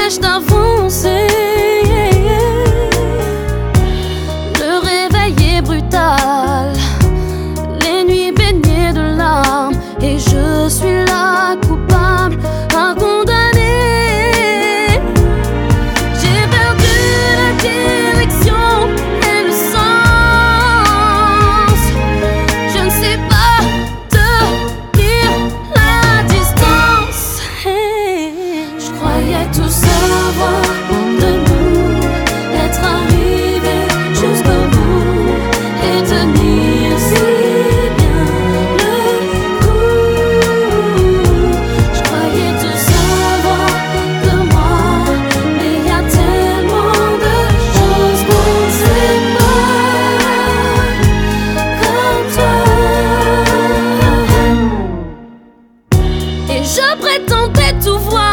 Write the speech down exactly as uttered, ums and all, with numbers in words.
m'empêche d'avancer. Le réveil est brutal, les nuits baignées de larmes, et je suis là coupable, incondamné. J'ai perdu la direction et le sens. Je ne sais pas tenir la distance. Je croyais tout savoir de nous, être arrivé jusqu'au bout et tenir si bien le coup. Je croyais tout savoir de moi, mais y a tellement de choses qu'on ne sait pas comme toi. Et je prétendais tout voir.